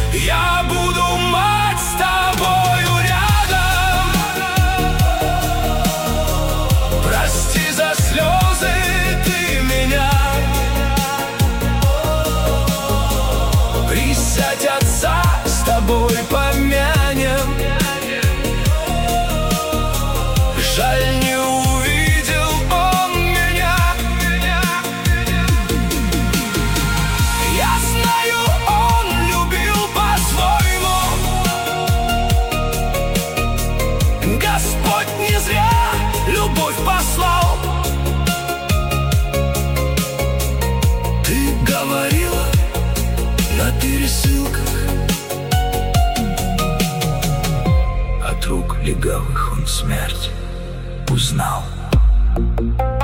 Я буду мать с тобою рядом. Прости за слезы ты меня. Присядь, отца с тобой помянем. Жаль, не увидел он меня. Я знаю, он любил по-своему. Господь не зря любовь послал. Ты говорила на пересылках, от рук легавых он смерть узнал.